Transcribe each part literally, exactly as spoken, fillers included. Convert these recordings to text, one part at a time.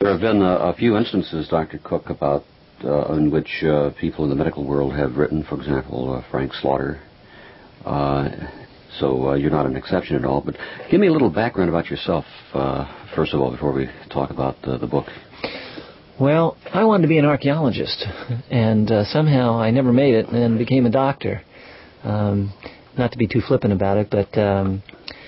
There have been a, a few instances, Doctor Cook, about uh, in which uh, people in the medical world have written, for example, uh, Frank Slaughter. Uh, so uh, you're not an exception at all. But give me a little background about yourself, uh, first of all, before we talk about uh, the book. Well, I wanted to be an archaeologist, and uh, somehow I never made it and became a doctor. Um, not to be too flippant about it, but um,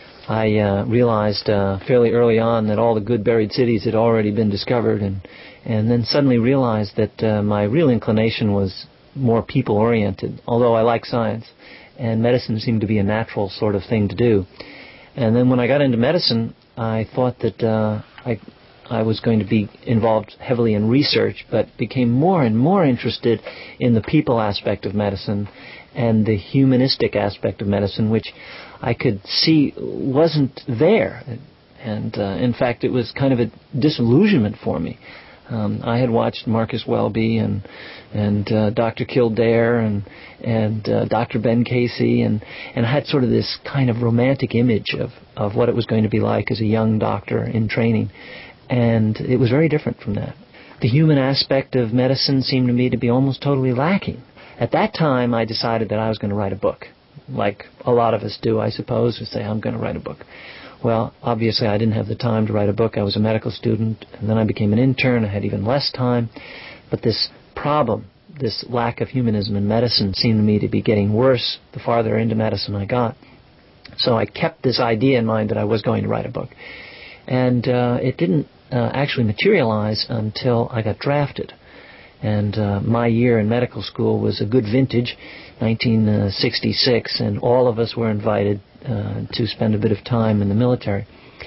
I uh, realized uh, fairly early on that all the good buried cities had already been discovered, and, and then suddenly realized that uh, my real inclination was more people-oriented, although I like science, and medicine seemed to be a natural sort of thing to do. And then when I got into medicine, I thought that uh, I... I was going to be involved heavily in research, but became more and more interested in the people aspect of medicine and the humanistic aspect of medicine, which I could see wasn't there. And, uh, in fact, it was kind of a disillusionment for me. Um, I had watched Marcus Welby and and uh, Doctor Kildare and and uh, Doctor Ben Casey, and, and I had sort of this kind of romantic image of, of what it was going to be like as a young doctor in training. And it was very different from that. The human aspect of medicine seemed to me to be almost totally lacking. At that time, I decided that I was going to write a book, like a lot of us do, I suppose, who say, I'm going to write a book. Well, obviously, I didn't have the time to write a book. I was a medical student, and then I became an intern. I had even less time. But this problem, this lack of humanism in medicine, seemed to me to be getting worse the farther into medicine I got. So I kept this idea in mind that I was going to write a book. And uh, it didn't Uh, actually materialize until I got drafted. And uh, my year in medical school was a good vintage, nineteen sixty-six, and all of us were invited uh, to spend a bit of time in the military.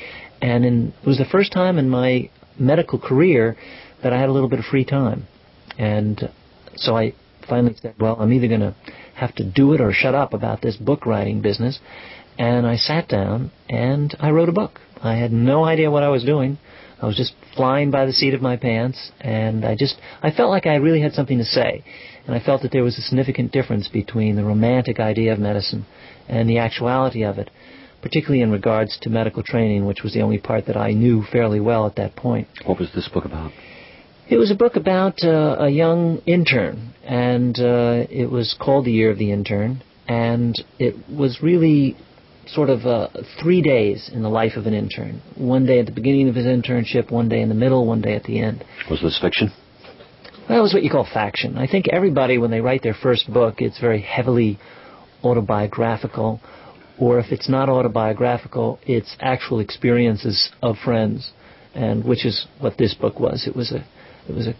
And in, it was the first time in my medical career that I had a little bit of free time. And so I finally said, well, I'm either going to have to do it or shut up about this book writing business. And I sat down and I wrote a book. I had no idea what I was doing. I was just flying by the seat of my pants, and I just, I felt like I really had something to say. And I felt that there was a significant difference between the romantic idea of medicine and the actuality of it, particularly in regards to medical training, which was the only part that I knew fairly well at that point. What was this book about? It was a book about uh, a young intern, and uh, it was called The Year of the Intern, and it was really sort of uh, three days in the life of an intern. One day at the beginning of his internship, one day in the middle, one day at the end. Was this fiction? That was what you call faction. I think everybody, when they write their first book, it's very heavily autobiographical, or if it's not autobiographical, it's actual experiences of friends, and which is what this book was. It was a, it was a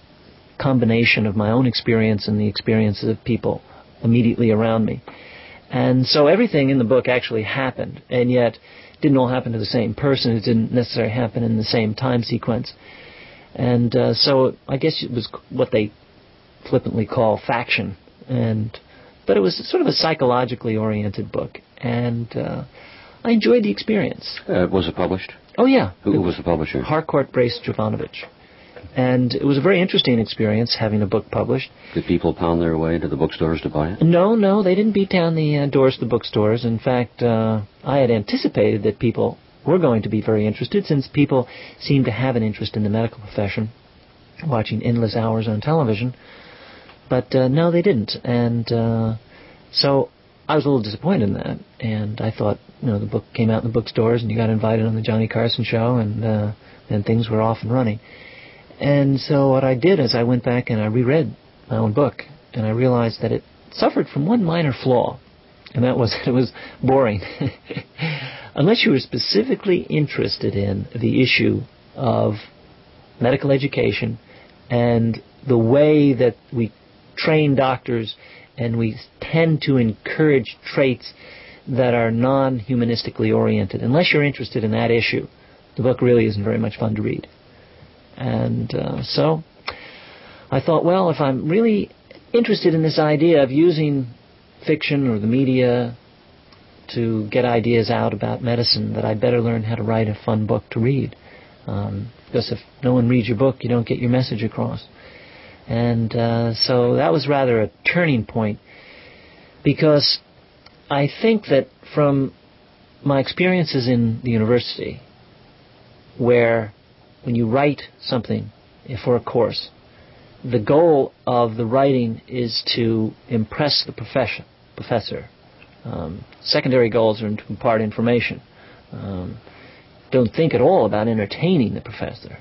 combination of my own experience and the experiences of people immediately around me. And so everything in the book actually happened, and yet didn't all happen to the same person. It didn't necessarily happen in the same time sequence. And uh, so I guess it was what they flippantly call faction. And but it was sort of a psychologically oriented book, and uh, I enjoyed the experience. Uh, was it published? Oh, yeah. Who, who was the publisher? Harcourt Brace Jovanovich. And it was a very interesting experience having a book published. Did people pound their way to the bookstores to buy it? No, no, they didn't beat down the uh, doors of the bookstores. In fact, uh, I had anticipated that people were going to be very interested, since people seem to have an interest in the medical profession, watching endless hours on television. But uh, no, they didn't. And uh, so I was a little disappointed in that. And I thought, you know, the book came out in the bookstores and you got invited on the Johnny Carson show, and, uh, and things were off and running. And so what I did is I went back and I reread my own book, and I realized that it suffered from one minor flaw, and that was that it was boring. Unless you were specifically interested in the issue of medical education and the way that we train doctors, and we tend to encourage traits that are non-humanistically oriented. Unless you're interested in that issue, the book really isn't very much fun to read. And uh, so I thought, well, if I'm really interested in this idea of using fiction or the media to get ideas out about medicine, that I'd better learn how to write a fun book to read. Um, because if no one reads your book, you don't get your message across. And uh, so that was rather a turning point, because I think that from my experiences in the university, where when you write something for a course, the goal of the writing is to impress the profession, professor. Um, secondary goals are to impart information. Um, don't think at all about entertaining the professor.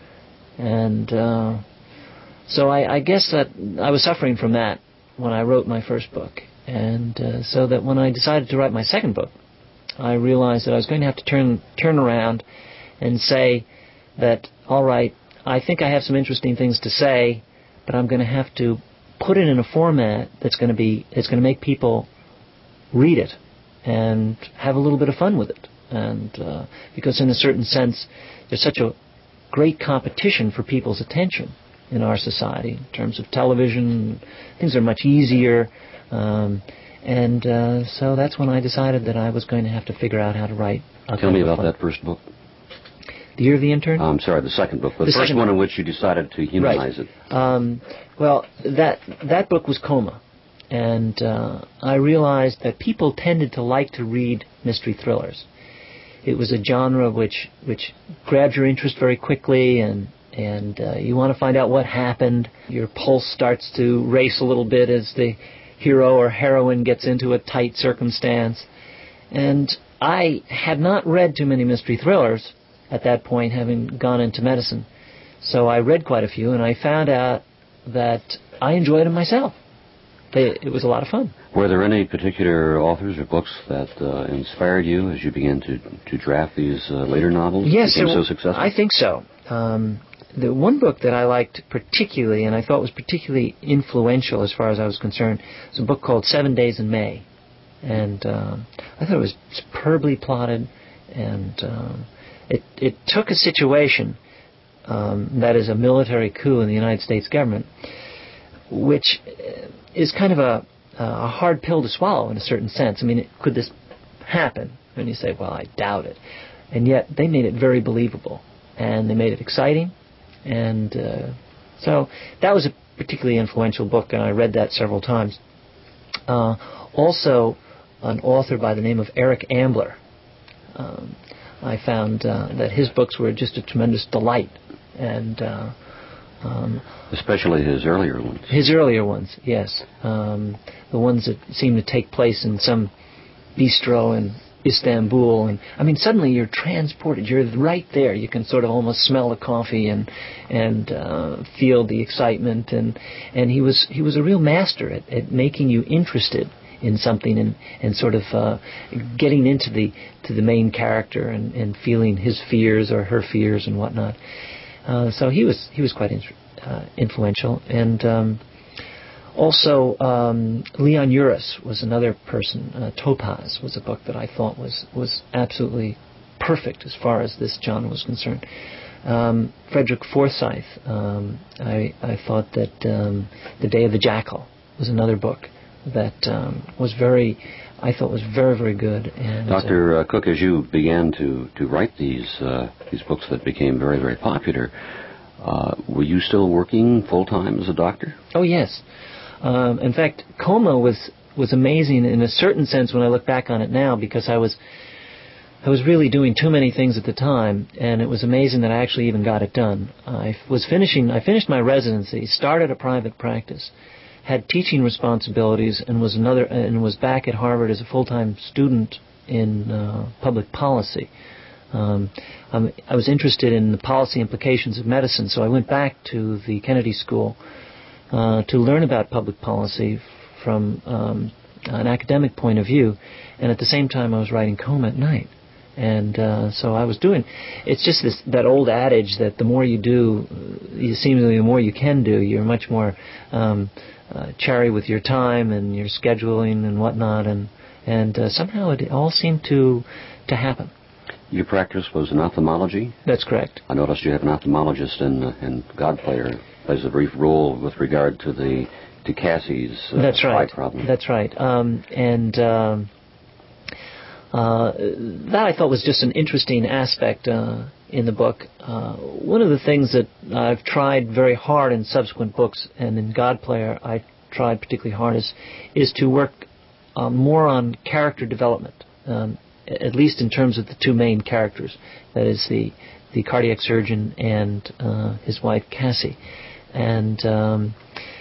And uh, so I, I guess that I was suffering from that when I wrote my first book. And uh, so that when I decided to write my second book, I realized that I was going to have to turn turn around and say that, all right, I think I have some interesting things to say, but I'm going to have to put it in a format that's going to be it's going to make people read it and have a little bit of fun with it. And uh, because in a certain sense, there's such a great competition for people's attention in our society in terms of television. Things are much easier. Um, and uh, so that's when I decided that I was going to have to figure out how to write. Tell me about fun. That first book. The Year of the Intern? I'm sorry, the second book. The, the first one in which you decided to humanize right. it. Um, well, that that book was Coma. And uh, I realized that people tended to like to read mystery thrillers. It was a genre which which grabs your interest very quickly, and, and uh, you want to find out what happened. Your pulse starts to race a little bit as the hero or heroine gets into a tight circumstance. And I had not read too many mystery thrillers at that point, having gone into medicine. So I read quite a few, and I found out that I enjoyed them myself. They, it was a lot of fun. Were there any particular authors or books that uh, inspired you as you began to, to draft these uh, later novels? Yes, became there, so successful? I think so. Um, the one book that I liked particularly, and I thought was particularly influential as far as I was concerned, was a book called Seven Days in May. And um, I thought it was superbly plotted, and um, it, it took a situation um, that is a military coup in the United States government, which is kind of a, a hard pill to swallow in a certain sense. I mean, it, could this happen? And you say, well, I doubt it. And yet they made it very believable, and they made it exciting. And uh, so that was a particularly influential book, and I read that several times. Uh, also, an author by the name of Eric Ambler. Um, I found uh, that his books were just a tremendous delight. And uh, um, especially his earlier ones. His earlier ones, yes. Um, the ones that seem to take place in some bistro in Istanbul. And I mean, suddenly you're transported. You're right there. You can sort of almost smell the coffee and and uh, feel the excitement. And and he was he was a real master at, at making you interested in something and, and sort of uh, getting into the to the main character and, and feeling his fears or her fears and whatnot. Uh, so he was he was quite in, uh, influential. And um, also um, Leon Uris was another person. Uh, Topaz was a book that I thought was, was absolutely perfect as far as this genre was concerned. Um, Frederick Forsyth, um, I, I thought that um, The Day of the Jackal was another book that um, was very, I thought was very, very good. And Doctor Uh, Cook, as you began to, to write these uh, these books that became very, very popular, uh, were you still working full-time as a doctor? Oh, yes. Um, in fact, Coma was, was amazing in a certain sense when I look back on it now, because I was I was really doing too many things at the time, and it was amazing that I actually even got it done. I was finishing, I finished my residency, started a private practice, had teaching responsibilities, and was another and was back at Harvard as a full-time student in uh, public policy. Um, um, I was interested in the policy implications of medicine, so I went back to the Kennedy School uh, to learn about public policy from um, an academic point of view, and at the same time I was writing Coma at night. And uh, so I was doing, it's just this that old adage that the more you do, you seemingly the more you can do. You're much more um, uh, chary with your time and your scheduling and whatnot, and and uh, somehow it all seemed to to happen. Your practice was in ophthalmology? That's correct. I noticed you have an ophthalmologist in, uh, in Godplayer, plays a brief role with regard to the to Cassie's uh, That's right. eye problem. That's right. Um, and um, uh, that I thought was just an interesting aspect uh, in the book. Uh, one of the things that I've tried very hard in subsequent books, and in Godplayer I tried particularly hard, is, is to work uh, more on character development, um, at least in terms of the two main characters. That is the the cardiac surgeon and uh, his wife Cassie. And um,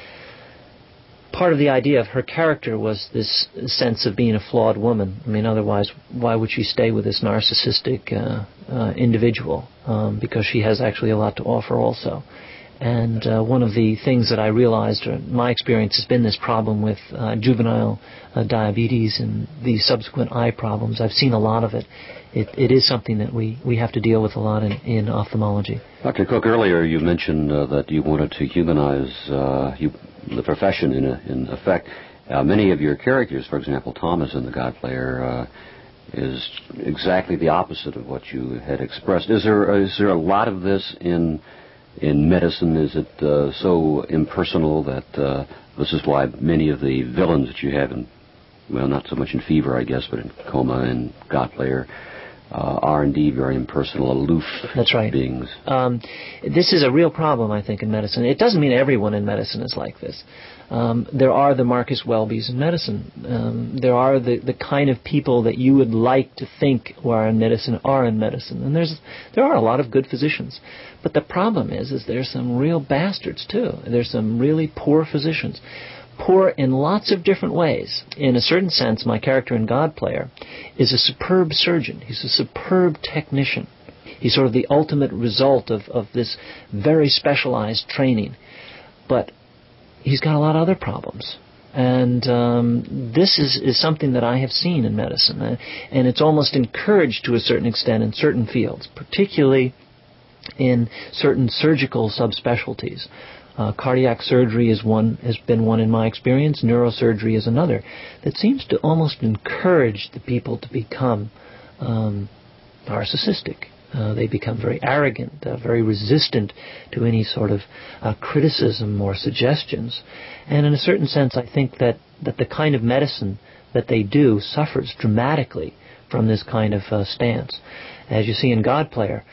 part of the idea of her character was this sense of being a flawed woman. I mean, otherwise, why would she stay with this narcissistic uh, uh, individual? Um, because she has actually a lot to offer also. And uh, one of the things that I realized, or my experience, has been this problem with uh, juvenile uh, diabetes and the subsequent eye problems. I've seen a lot of it. It, it is something that we, we have to deal with a lot in, in ophthalmology. Doctor Cook, earlier you mentioned uh, that you wanted to humanize uh, you, the profession in, a, in effect. Uh, many of your characters, for example, Thomas in The God Player, uh, is exactly the opposite of what you had expressed. Is there is there a lot of this in in medicine? Is it uh, so impersonal that uh, this is why many of the villains that you have in, well, not so much in Fever, I guess, but in Coma and God Player, uh, are indeed very impersonal, aloof That's right. beings? Um, this is a real problem, I think, in medicine. It doesn't mean everyone in medicine is like this. Um, there are the Marcus Welbys in medicine. Um, there are the, the kind of people that you would like to think who are in medicine are in medicine. And there's there are a lot of good physicians. But the problem is, is there's some real bastards, too. There's some really poor physicians. Poor in lots of different ways. In a certain sense, my character in God Player is a superb surgeon. He's a superb technician. He's sort of the ultimate result of, of this very specialized training. But he's got a lot of other problems. And um, this is, is something that I have seen in medicine. Uh, and it's almost encouraged to a certain extent in certain fields, particularly in certain surgical subspecialties. Uh, cardiac surgery is one, has been one in my experience. Neurosurgery is another. That seems to almost encourage the people to become um, narcissistic. Uh, they become very arrogant, uh, very resistant to any sort of uh, criticism or suggestions. And in a certain sense, I think that, that the kind of medicine that they do suffers dramatically from this kind of uh, stance. As you see in God Player,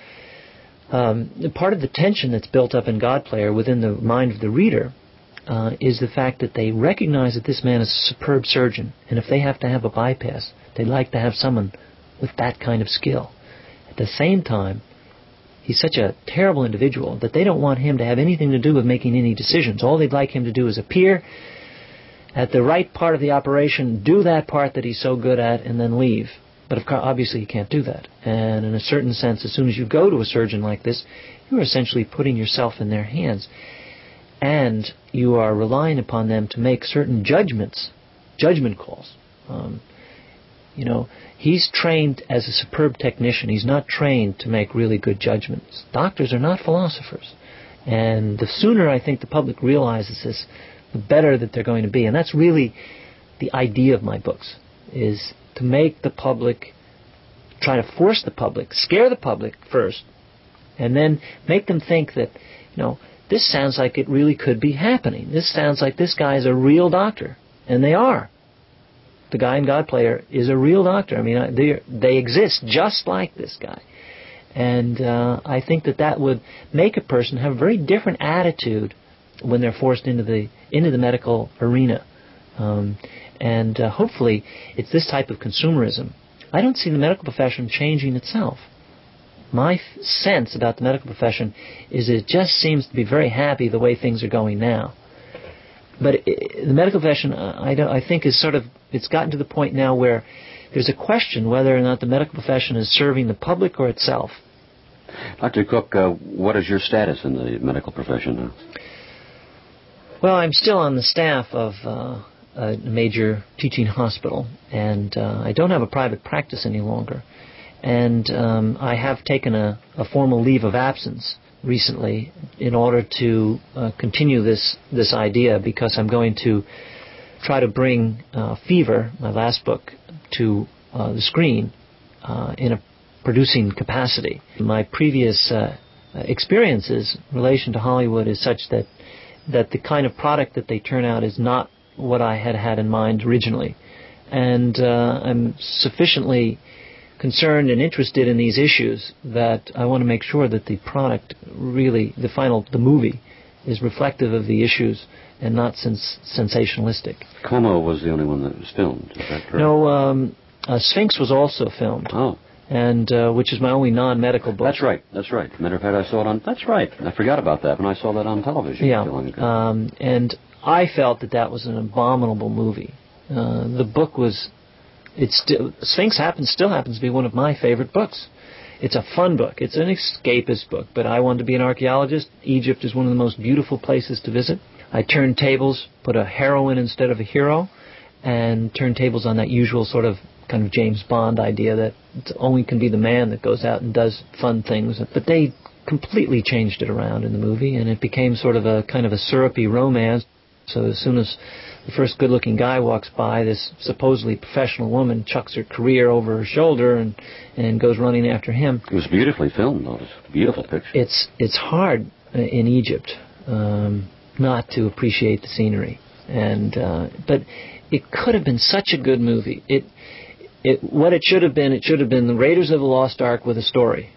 um, part of the tension that's built up in God Player within the mind of the reader uh, is the fact that they recognize that this man is a superb surgeon, and if they have to have a bypass, they'd like to have someone with that kind of skill. At the same time, he's such a terrible individual that they don't want him to have anything to do with making any decisions. All they'd like him to do is appear at the right part of the operation, do that part that he's so good at, and then leave. But of course, obviously, you can't do that. And in a certain sense, as soon as you go to a surgeon like this, you're essentially putting yourself in their hands. And you are relying upon them to make certain judgments, judgment calls. Um, you know, he's trained as a superb technician. He's not trained to make really good judgments. Doctors are not philosophers. And the sooner I think the public realizes this, the better that they're going to be. And that's really the idea of my books, is to make the public, try to force the public, scare the public first, and then make them think that, you know, this sounds like it really could be happening. This sounds like this guy is a real doctor. And they are. The guy in God Player is a real doctor. I mean, they they exist just like this guy. And uh, I think that that would make a person have a very different attitude when they're forced into the into the medical arena. Um, and uh, hopefully it's this type of consumerism. I don't see the medical profession changing itself. My f- sense about the medical profession is it just seems to be very happy the way things are going now. But it, the medical profession, uh, I, don't, I think, is sort of, it's gotten to the point now where there's a question whether or not the medical profession is serving the public or itself. Doctor Cook, uh, what is your status in the medical profession now? Well, I'm still on the staff of uh, a major teaching hospital, and uh, I don't have a private practice any longer. And um, I have taken a, a formal leave of absence recently in order to uh, continue this this idea, because I'm going to try to bring uh, Fever, my last book, to uh, the screen uh, in a producing capacity. My previous uh, experiences in relation to Hollywood is such that that the kind of product that they turn out is not what I had had in mind originally. And uh, I'm sufficiently concerned and interested in these issues that I want to make sure that the product really, the final, the movie, is reflective of the issues and not sens- sensationalistic. Como was the only one that was filmed, is that correct? No, um, uh, Sphinx was also filmed. Oh. and uh, which is my only non-medical book. That's right. That's right. Matter of fact, I saw it on. That's right. I forgot about that when I saw that on television. Yeah. Too long ago. Um, and I felt that that was an abominable movie. Uh, the book was. It's still, Sphinx happens still happens to be one of my favorite books. It's a fun book. It's an escapist book. But I wanted to be an archaeologist. Egypt is one of the most beautiful places to visit. I turned tables, put a heroine instead of a hero, and turned tables on that usual sort of kind of James Bond idea that it only can be the man that goes out and does fun things. But they completely changed it around in the movie, and it became sort of a kind of a syrupy romance. So as soon as the first good-looking guy walks by, this supposedly professional woman chucks her career over her shoulder and, and goes running after him. It was beautifully filmed, though. It was a beautiful picture. It's it's hard in Egypt um, not to appreciate the scenery, and uh, but it could have been such a good movie. It it what it should have been. It should have been the Raiders of the Lost Ark with a story,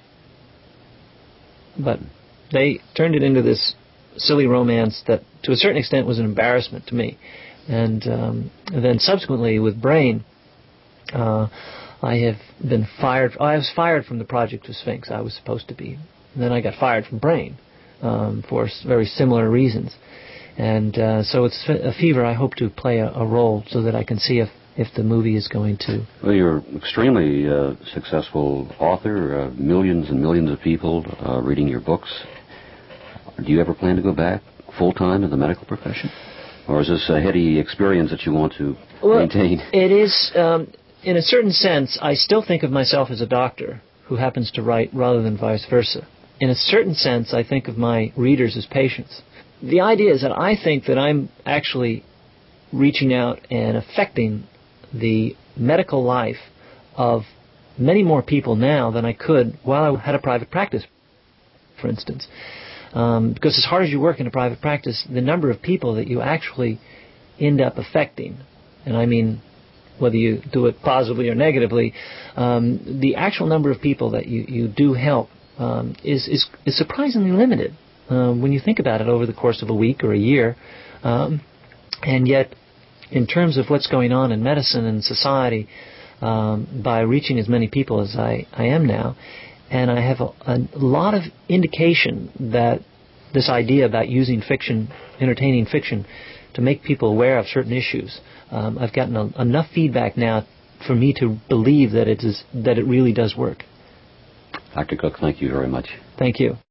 but they turned it into this silly romance that, to a certain extent, was an embarrassment to me. And, um, and then subsequently with Brain, uh, I have been fired. I was fired from the project of Sphinx. I was supposed to be. And then I got fired from Brain um, for very similar reasons. And uh, so it's a fever. I hope to play a, a role so that I can see if, if the movie is going to. Well, you're an extremely uh, successful author. Uh, millions and millions of people uh, reading your books. Do you ever plan to go back full-time in the medical profession? Or is this a heady experience that you want to well, maintain? It is, um, in a certain sense, I still think of myself as a doctor who happens to write rather than vice versa. In a certain sense, I think of my readers as patients. The idea is that I think that I'm actually reaching out and affecting the medical life of many more people now than I could while I had a private practice, for instance. Um, because as hard as you work in a private practice, the number of people that you actually end up affecting, and I mean whether you do it positively or negatively, um, the actual number of people that you, you do help um, is, is, is surprisingly limited uh, when you think about it over the course of a week or a year. Um, and yet, in terms of what's going on in medicine and society, um, by reaching as many people as I, I am now, and I have a, a lot of indication that this idea about using fiction, entertaining fiction, to make people aware of certain issues, um, I've gotten a, enough feedback now for me to believe that it is that it really does work. Doctor Cook, thank you very much. Thank you.